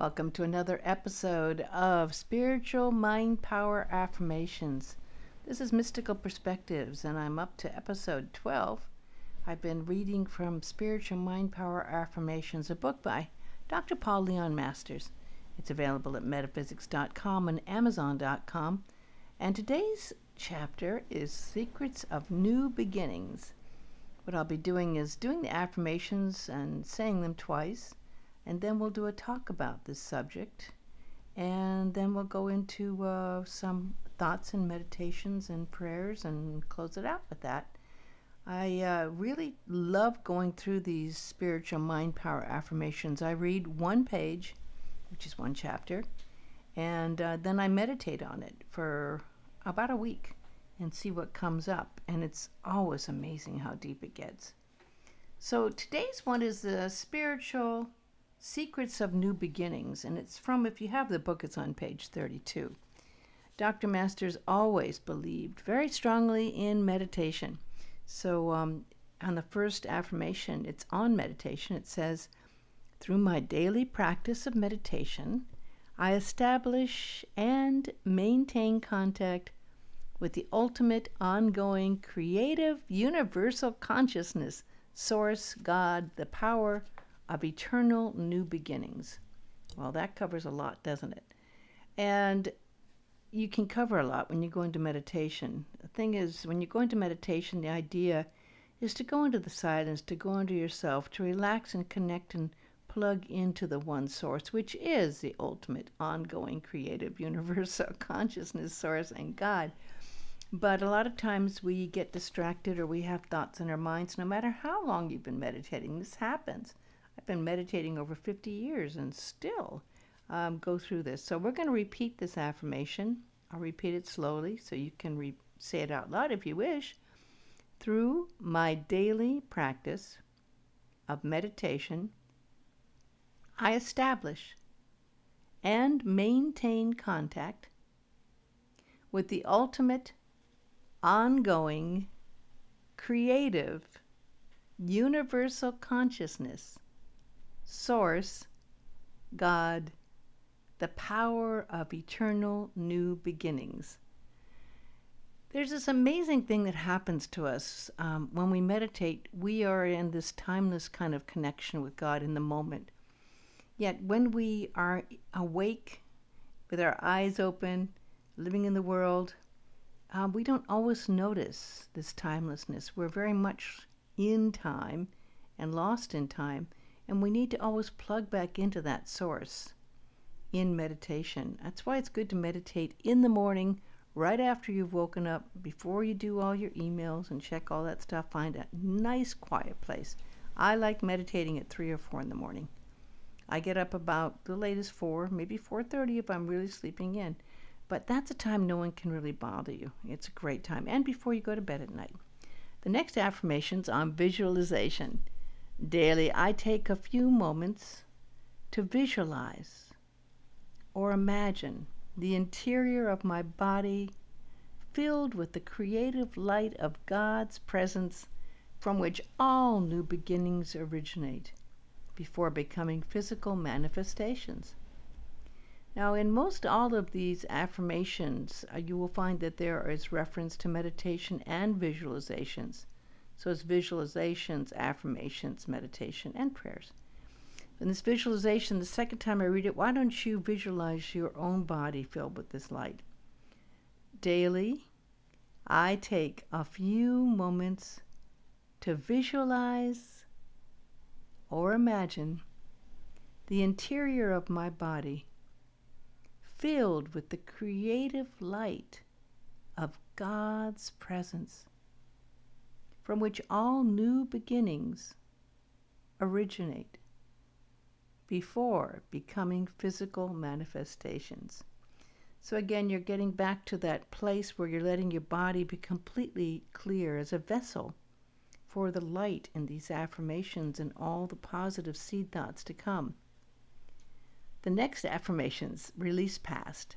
Welcome to another episode of Spiritual Mind Power Affirmations. This is Mystical Perspectives, and I'm up to episode 12. I've been reading from Spiritual Mind Power Affirmations, a book by Dr. Paul Leon Masters. It's available at metaphysics.com and amazon.com. And today's chapter is Secrets of New Beginnings. What I'll be doing is doing the affirmations and saying them twice. And then we'll do a talk about this subject, and then we'll go into some thoughts and meditations and prayers and close it out with that. I really love going through these spiritual mind power affirmations. I read one page, which is one chapter, and then I meditate on it for about a week and see what comes up, and it's always amazing how deep it gets. So today's one is the spiritual Secrets of New Beginnings, and it's from, if you have the book, it's on page 32. Dr. Masters always believed very strongly in meditation. So on the first affirmation, it's on meditation. It says, "Through my daily practice of meditation, I establish and maintain contact with the ultimate, ongoing, creative, universal consciousness, Source, God, the power of eternal new beginnings." Well, that covers a lot, doesn't it? And you can cover a lot when you go into meditation. The thing is, when you go into meditation, the idea is to go into the silence, to go into yourself, to relax and connect and plug into the one source, which is the ultimate, ongoing, creative, universal consciousness, Source, and God. But a lot of times we get distracted or we have thoughts in our minds. No matter how long you've been meditating, this happens. I've been meditating over 50 years and still go through this. So we're going to repeat this affirmation. I'll repeat it slowly so you can say it out loud if you wish. Through my daily practice of meditation, I establish and maintain contact with the ultimate, ongoing, creative, universal consciousness, Source, God, the power of eternal new beginnings. There's this amazing thing that happens to us when we meditate. We are in this timeless kind of connection with God in the moment. Yet when we are awake, with our eyes open, living in the world, we don't always notice this timelessness. We're very much in time and lost in time. And we need to always plug back into that source in meditation. That's why it's good to meditate in the morning, right after you've woken up, before you do all your emails and check all that stuff. Find a nice quiet place. I like meditating at 3 or 4 in the morning. I get up about the latest 4, maybe 4:30 if I'm really sleeping in. But that's a time no one can really bother you. It's a great time. And before you go to bed at night. The next affirmation's on visualization. Daily, I take a few moments to visualize or imagine the interior of my body filled with the creative light of God's presence, from which all new beginnings originate before becoming physical manifestations. Now, in most all of these affirmations, you will find that there is reference to meditation and visualizations. So it's visualizations, affirmations, meditation, and prayers. In this visualization, the second time I read it, why don't you visualize your own body filled with this light? Daily, I take a few moments to visualize or imagine the interior of my body filled with the creative light of God's presence, from which all new beginnings originate before becoming physical manifestations. So again, you're getting back to that place where you're letting your body be completely clear as a vessel for the light in these affirmations and all the positive seed thoughts to come. The next affirmations, release past.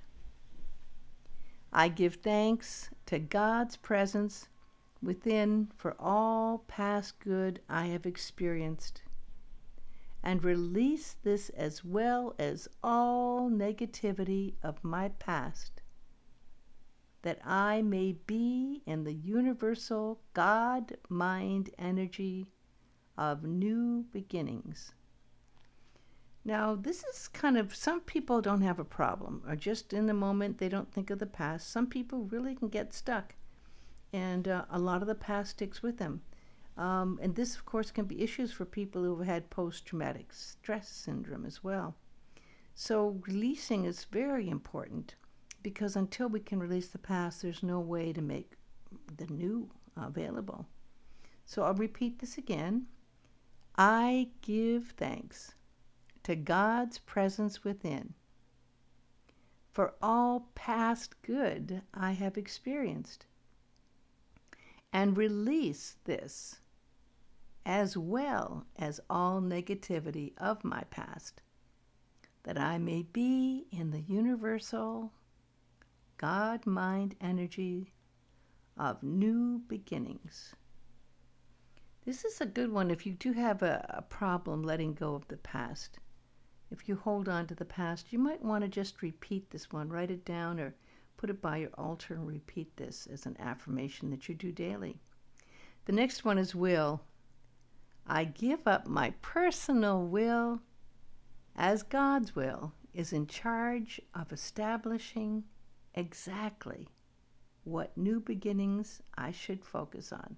I give thanks to God's presence within for all past good I have experienced, and release this as well as all negativity of my past, that I may be in the universal God mind energy of new beginnings. Now, this is kind of, some people don't have a problem, or just in the moment they don't think of the past. Some people really can get stuck, and a lot of the past sticks with them. And this, of course, can be issues for people who have had post-traumatic stress syndrome as well. So releasing is very important, because until we can release the past, there's no way to make the new available. So I'll repeat this again. I give thanks to God's presence within for all past good I have experienced, and release this as well as all negativity of my past, that I may be in the universal God mind energy of new beginnings. This is a good one if you do have a problem letting go of the past. If you hold on to the past, you might want to just repeat this one. Write it down or put it by your altar and repeat this as an affirmation that you do daily. The next one is will. I give up my personal will as God's will is in charge of establishing exactly what new beginnings I should focus on.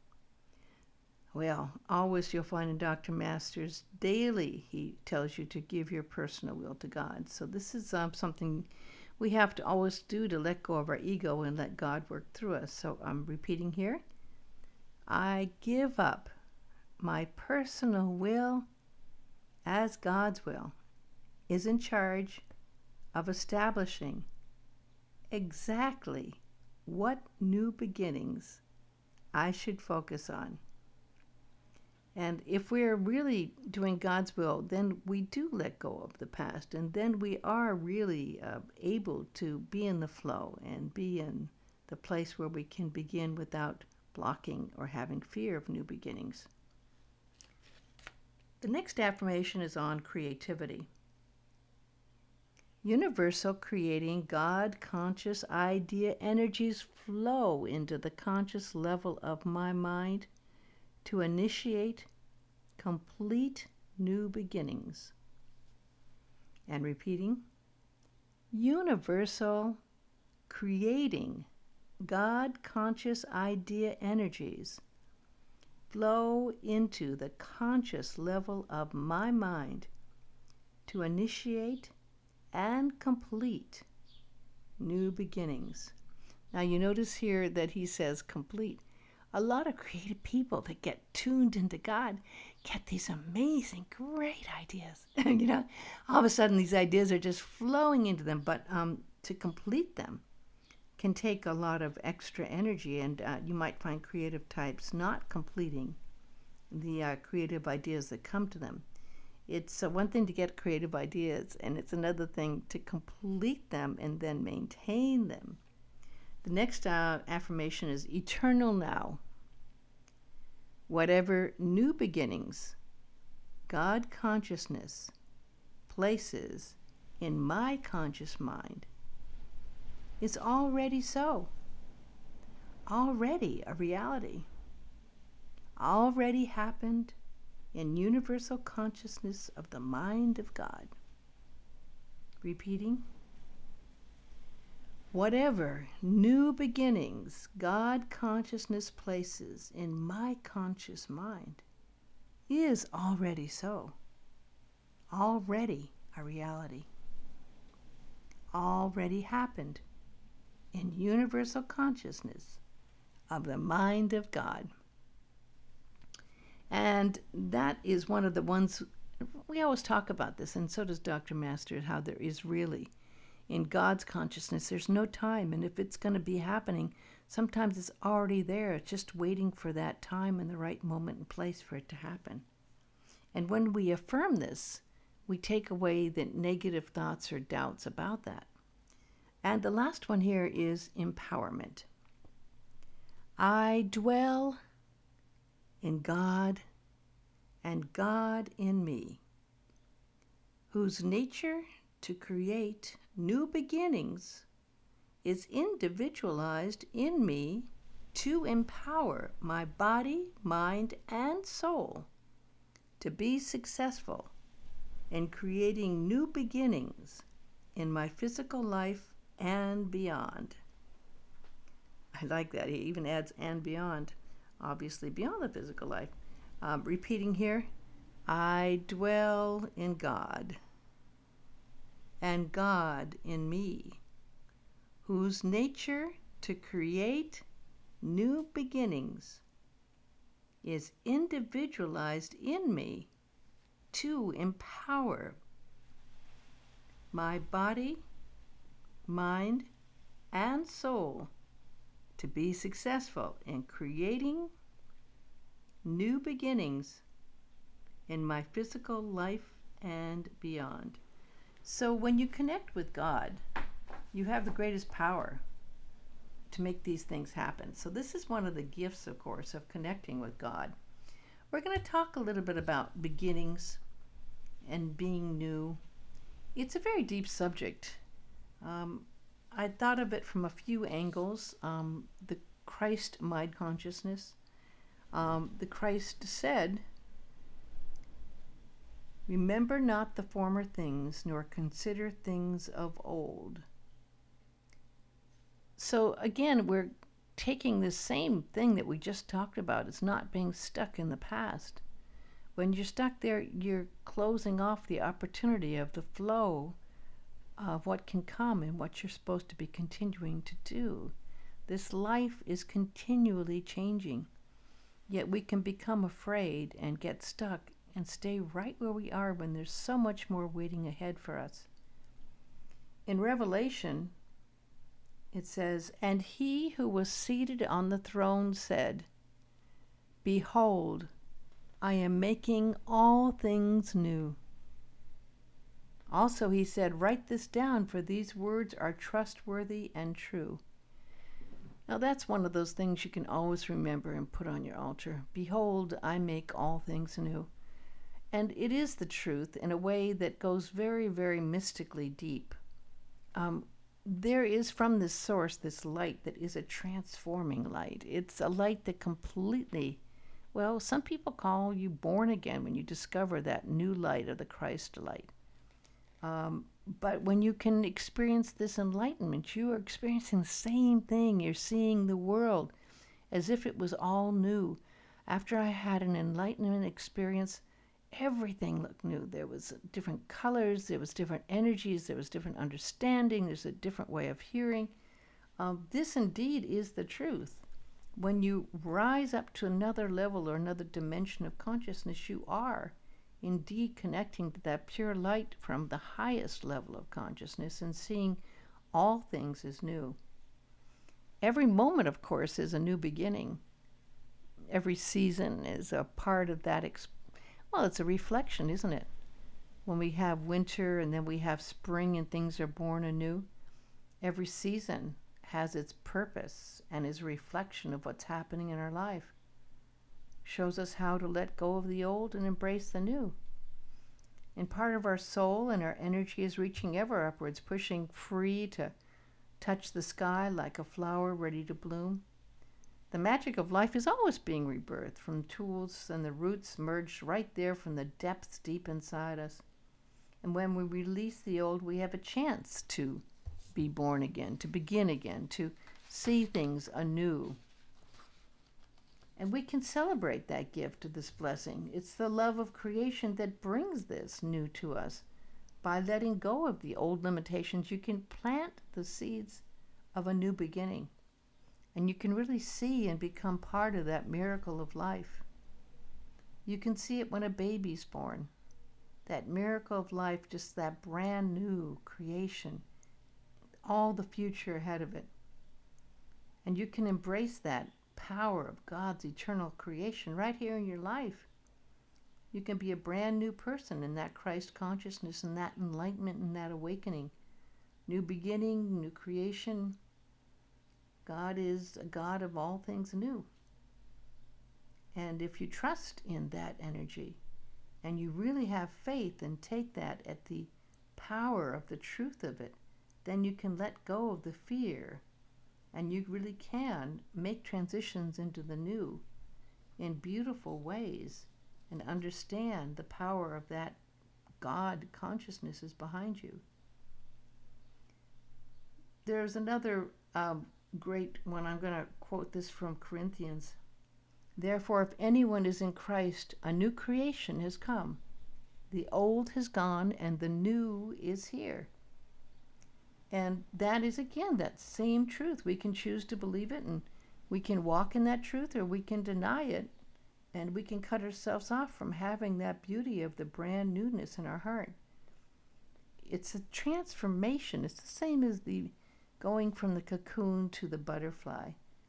Well, always you'll find in Dr. Masters, daily he tells you to give your personal will to God. So this is something we have to always do to let go of our ego and let God work through us. So I'm repeating here. I give up my personal will as God's will is in charge of establishing exactly what new beginnings I should focus on. And if we're really doing God's will, then we do let go of the past, and then we are really able to be in the flow and be in the place where we can begin without blocking or having fear of new beginnings. The next affirmation is on creativity. Universal creating God conscious idea energies flow into the conscious level of my mind to initiate complete new beginnings. And repeating, universal creating God conscious idea energies flow into the conscious level of my mind to initiate and complete new beginnings. Now you notice here that he says complete. A lot of creative people that get tuned into God get these amazing, great ideas. All of a sudden these ideas are just flowing into them, but to complete them can take a lot of extra energy, and you might find creative types not completing the creative ideas that come to them. It's one thing to get creative ideas, and it's another thing to complete them and then maintain them. The next affirmation is eternal now. Whatever new beginnings God consciousness places in my conscious mind is already so, already a reality, already happened in universal consciousness of the mind of God. Repeating, whatever new beginnings God consciousness places in my conscious mind is already so, already a reality, already happened in universal consciousness of the mind of God. And that is one of the ones, we always talk about this, and so does Dr. Master, how there is really, in God's consciousness, there's no time. And if it's going to be happening, sometimes it's already there. It's just waiting for that time and the right moment and place for it to happen. And when we affirm this, we take away the negative thoughts or doubts about that. And the last one here is empowerment. I dwell in God and God in me whose nature to create new beginnings is individualized in me to empower my body, mind, and soul to be successful in creating new beginnings in my physical life and beyond. I like that. He even adds and beyond, obviously beyond the physical life. Repeating here, I dwell in God, and God in me, whose nature to create new beginnings is individualized in me to empower my body, mind, and soul to be successful in creating new beginnings in my physical life and beyond. So when you connect with God, you have the greatest power to make these things happen. So this is one of the gifts, of course, of connecting with God. We're going to talk a little bit about beginnings and being new. It's a very deep subject. I thought of it from a few angles. The Christ mind consciousness. The Christ said, "Remember not the former things, nor consider things of old." So again, we're taking this same thing that we just talked about. It's not being stuck in the past. When you're stuck there, you're closing off the opportunity of the flow of what can come and what you're supposed to be continuing to do. This life is continually changing, yet we can become afraid and get stuck and stay right where we are when there's so much more waiting ahead for us. In Revelation, it says, "And he who was seated on the throne said, Behold, I am making all things new." Also he said, "Write this down, for these words are trustworthy and true." Now that's one of those things you can always remember and put on your altar. Behold, I make all things new. And it is the truth in a way that goes very, very mystically deep. There is from this source this light that is a transforming light. It's a light that completely, well, some people call you born again when you discover that new light of the Christ light. But when you can experience this enlightenment, you are experiencing the same thing. You're seeing the world as if it was all new. After I had an enlightenment experience, everything looked new. There was different colors, there was different energies, there was different understanding, there's a different way of hearing. This indeed is the truth. When you rise up to another level or another dimension of consciousness, you are indeed connecting to that pure light from the highest level of consciousness and seeing all things as new. Every moment, of course, is a new beginning. Every season is a part of that well, it's a reflection, isn't it? When we have winter and then we have spring and things are born anew, every season has its purpose and is a reflection of what's happening in our life. Shows us how to let go of the old and embrace the new. And part of our soul and our energy is reaching ever upwards, pushing free to touch the sky like a flower ready to bloom. The magic of life is always being rebirthed from tools and the roots merged right there from the depths deep inside us. And when we release the old, we have a chance to be born again, to begin again, to see things anew. And we can celebrate that gift of this blessing. It's the love of creation that brings this new to us. By letting go of the old limitations, you can plant the seeds of a new beginning. And you can really see and become part of that miracle of life. You can see it when a baby's born. That miracle of life, just that brand new creation. All the future ahead of it. And you can embrace that power of God's eternal creation right here in your life. You can be a brand new person in that Christ consciousness and that enlightenment and that awakening. New beginning, new creation. God is a God of all things new. And if you trust in that energy, and you really have faith and take that at the power of the truth of it, then you can let go of the fear, and you really can make transitions into the new in beautiful ways and understand the power of that God consciousness is behind you. There's another great one. I'm going to quote this from Corinthians. Therefore, if anyone is in Christ, a new creation has come. The old has gone and the new is here. And that is, again, that same truth. We can choose to believe it, and we can walk in that truth, or we can deny it, and we can cut ourselves off from having that beauty of the brand newness in our heart. It's a transformation. It's the same as the going from the cocoon to the butterfly.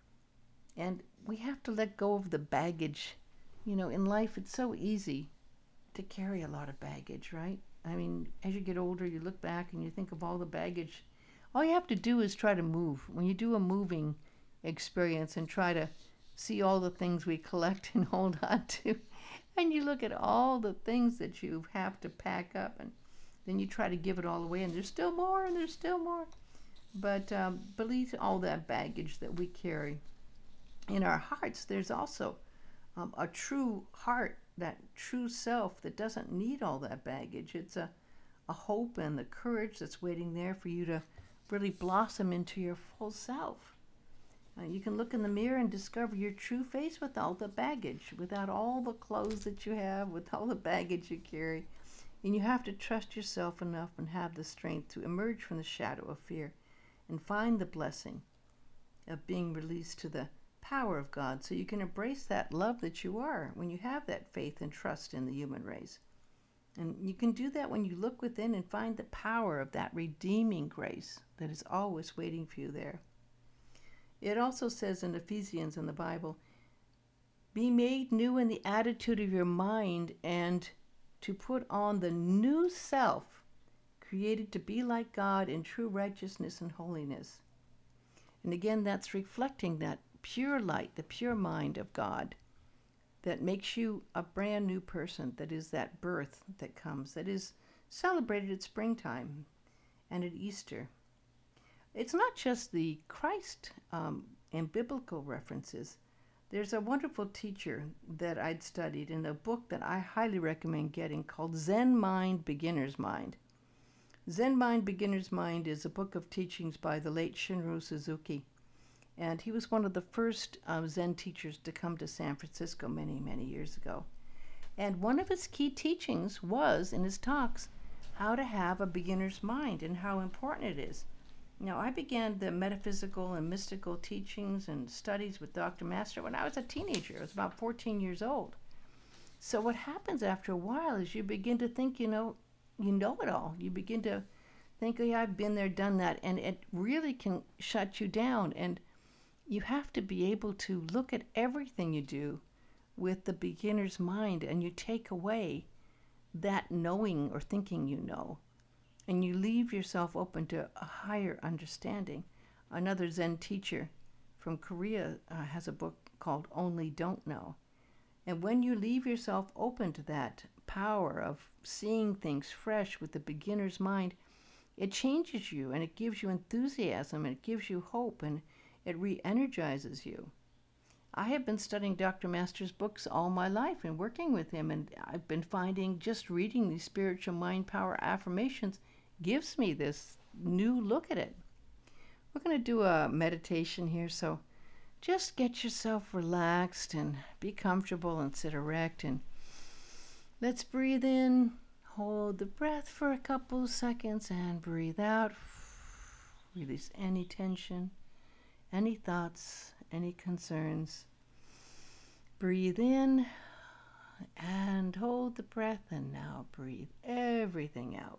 And we have to let go of the baggage. You know, in life, it's so easy to carry a lot of baggage, right? I mean, as you get older, you look back and you think of all the baggage. All you have to do is try to move. When you do a moving experience and try to see all the things we collect and hold on to, and you look at all the things that you have to pack up, and then you try to give it all away, and there's still more, and there's still more. But beneath all that baggage that we carry in our hearts, there's also a true heart, that true self that doesn't need all that baggage. It's a hope and the courage that's waiting there for you to really blossom into your full self. You can look in the mirror and discover your true face with all the baggage, without all the clothes that you have, with all the baggage you carry. And you have to trust yourself enough and have the strength to emerge from the shadow of fear and find the blessing of being released to the power of God, so you can embrace that love that you are when you have that faith and trust in the human race. And you can do that when you look within and find the power of that redeeming grace that is always waiting for you there. It also says in Ephesians in the Bible, be made new in the attitude of your mind, and to put on the new self, created to be like God in true righteousness and holiness. And again, that's reflecting that pure light, the pure mind of God that makes you a brand new person, that is that birth that comes, that is celebrated at springtime and at Easter. It's not just the Christ and biblical references. There's a wonderful teacher that I'd studied in a book that I highly recommend getting called Zen Mind, Beginner's Mind. Zen Mind, Beginner's Mind is a book of teachings by the late Shunryu Suzuki. And he was one of the first Zen teachers to come to San Francisco many, many years ago. And one of his key teachings was, in his talks, how to have a beginner's mind and how important it is. Now, I began the metaphysical and mystical teachings and studies with Dr. Master when I was a teenager. I was about 14 years old. So what happens after a while is you begin to think, you know it all. You begin to think, oh yeah, I've been there, done that. And it really can shut you down. And you have to be able to look at everything you do with the beginner's mind, and you take away that knowing or thinking you know, and you leave yourself open to a higher understanding. Another Zen teacher from Korea has a book called Only Don't Know. And when you leave yourself open to that power of seeing things fresh with the beginner's mind, it changes you, and it gives you enthusiasm, and it gives you hope, and it re-energizes you. I have been studying Dr. Master's books all my life and working with him, and I've been finding just reading these spiritual mind power affirmations gives me this new look at it. We're going to do a meditation here, so just get yourself relaxed and be comfortable and sit erect, and let's breathe in, hold the breath for a couple seconds, and breathe out. Release any tension, any thoughts, any concerns. Breathe in and hold the breath, and now breathe everything out.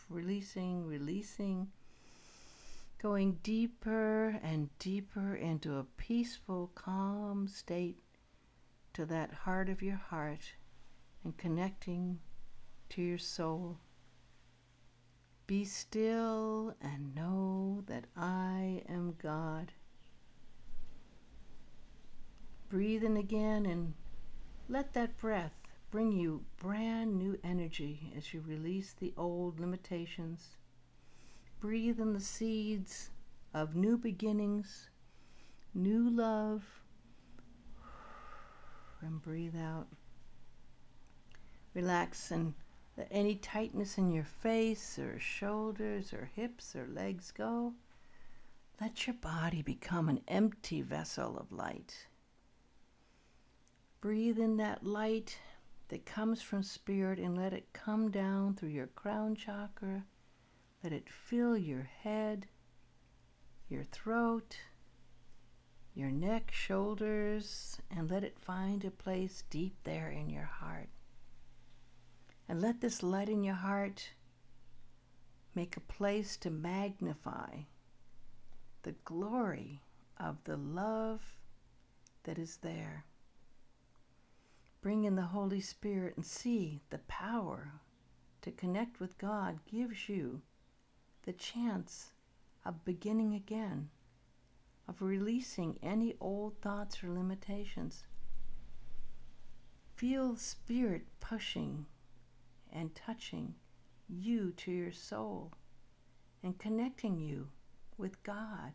Releasing, going deeper and deeper into a peaceful, calm state, to that heart of your heart, and connecting to your soul. Be still and know that I am God. Breathe in again and let that breath bring you brand new energy as you release the old limitations. Breathe in the seeds of new beginnings, new love, and breathe out. Relax and let any tightness in your face or shoulders or hips or legs go. Let your body become an empty vessel of light. Breathe in that light that comes from Spirit and let it come down through your crown chakra. Let it fill your head, your throat, your neck, shoulders, and let it find a place deep there in your heart. And let this light in your heart make a place to magnify the glory of the love that is there. Bring in the Holy Spirit and see the power to connect with God gives you the chance of beginning again, of releasing any old thoughts or limitations. Feel Spirit pushing and touching you to your soul and connecting you with God.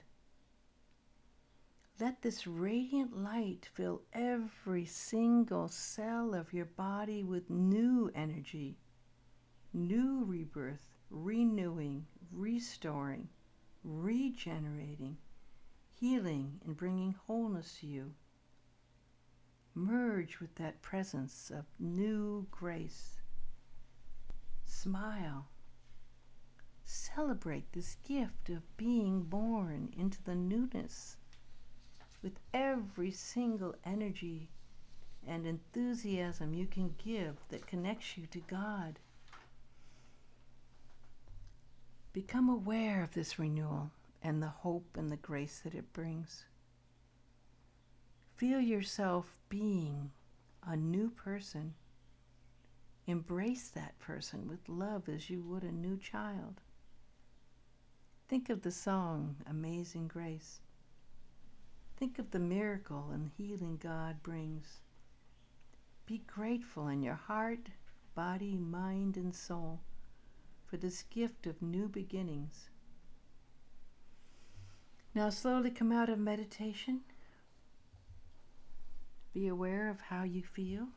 Let this radiant light fill every single cell of your body with new energy, new rebirth, renewing, restoring, regenerating, healing, and bringing wholeness to you. Merge with that presence of new grace. Smile. Celebrate this gift of being born into the newness with every single energy and enthusiasm you can give that connects you to God. Become aware of this renewal and the hope and the grace that it brings. Feel yourself being a new person. Embrace that person with love as you would a new child. Think of the song, Amazing Grace. Think of the miracle and healing God brings. Be grateful in your heart, body, mind, and soul for this gift of new beginnings. Now slowly come out of meditation. Be aware of how you feel.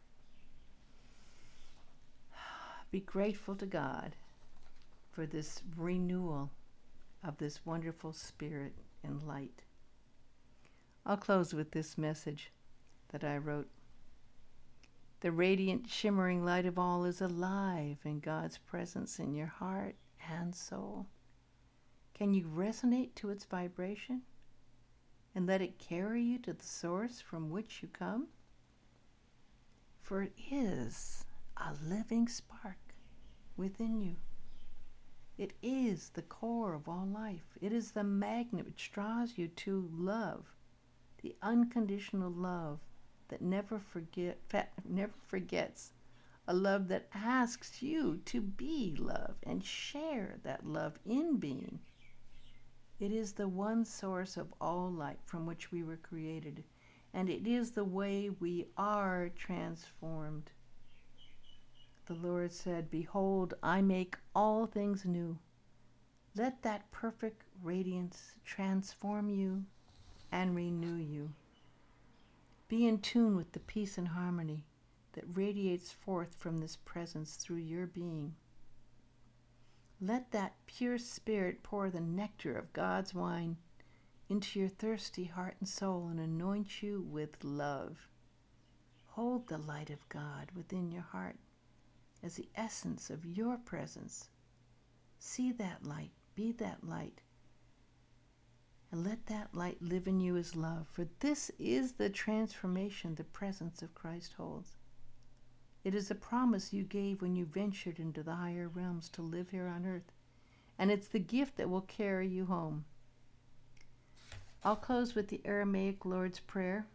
Be grateful to God for this renewal of this wonderful spirit and light. I'll close with this message that I wrote. The radiant, shimmering light of all is alive in God's presence in your heart and soul. Can you resonate to its vibration and let it carry you to the source from which you come? For it is a living spark within you. It is the core of all life. It is the magnet which draws you to love, the unconditional love that never forgets, a love that asks you to be love and share that love in being. It is the one source of all light from which we were created, and it is the way we are transformed. The Lord said, "Behold, I make all things new." Let that perfect radiance transform you and renew you. Be in tune with the peace and harmony that radiates forth from this presence through your being. Let that pure spirit pour the nectar of God's wine into your thirsty heart and soul and anoint you with love. Hold the light of God within your heart as the essence of your presence. See that light, be that light, and let that light live in you as love, for this is the transformation the presence of Christ holds. It is a promise you gave when you ventured into the higher realms to live here on earth, and it's the gift that will carry you home. I'll close with the Aramaic Lord's Prayer.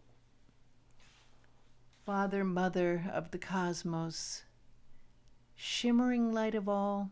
Father, Mother of the cosmos, shimmering light of all,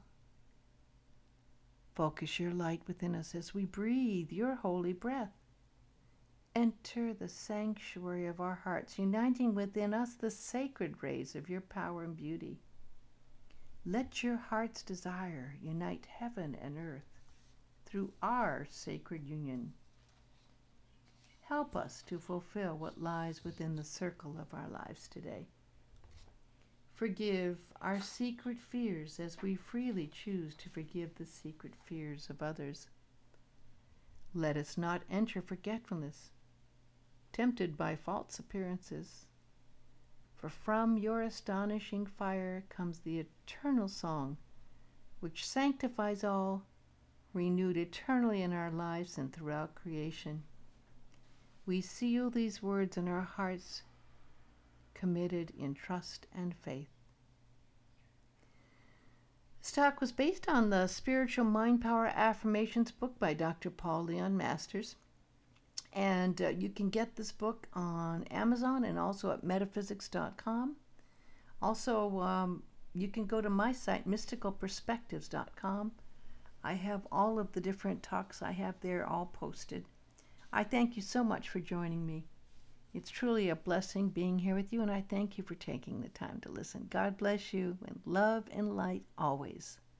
focus your light within us as we breathe your holy breath. Enter the sanctuary of our hearts, uniting within us the sacred rays of your power and beauty. Let your heart's desire unite heaven and earth through our sacred union. Help us to fulfill what lies within the circle of our lives today. Forgive our secret fears as we freely choose to forgive the secret fears of others. Let us not enter forgetfulness, tempted by false appearances. For from your astonishing fire comes the eternal song, which sanctifies all, renewed eternally in our lives and throughout creation. We seal these words in our hearts, committed in trust and faith. This talk was based on the Spiritual Mind Power Affirmations book by Dr. Paul Leon Masters. And you can get this book on Amazon and also at metaphysics.com. Also, you can go to my site, mysticalperspectives.com. I have all of the different talks I have there all posted. I thank you so much for joining me. It's truly a blessing being here with you, and I thank you for taking the time to listen. God bless you, and love and light always.